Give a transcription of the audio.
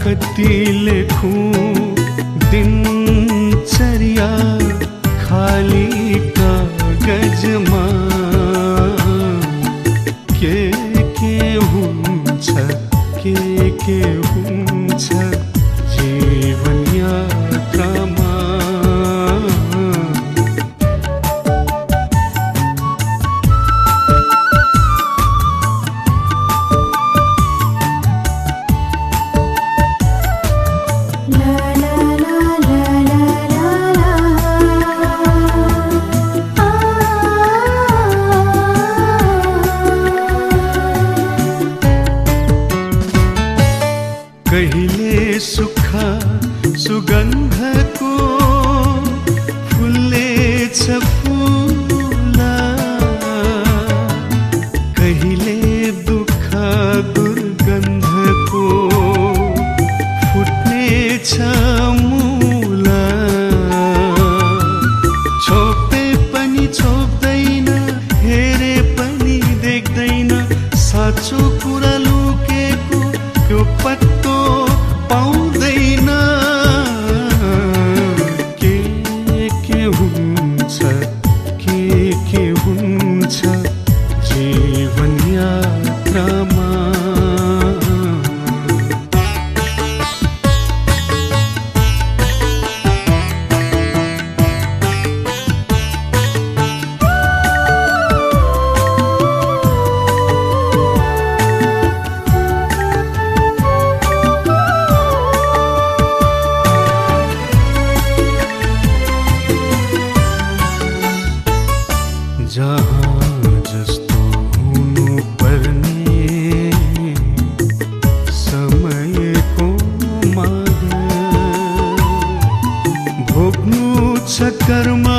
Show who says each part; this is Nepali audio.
Speaker 1: कति लेखूं दिनचर्या खाली कागजमा के हुन्छ के हुन्छ जीवन यात्रामा। कहिले सुखा सुगन्धको फुल्लेछ फुला, कहिले दुःख दुर्गन्धको फुट्नेछ मूला। छोपे पनि छोप्दैन, हेरे पनि देख्दैन, साँचो कुरा लुकेको त्यो पत्तो पाउँदैन। के हुन्छ जीवन यात्रामा। जहाँ जस्तो हुनु पर्ने समयको माग भोग्नु छ कर्म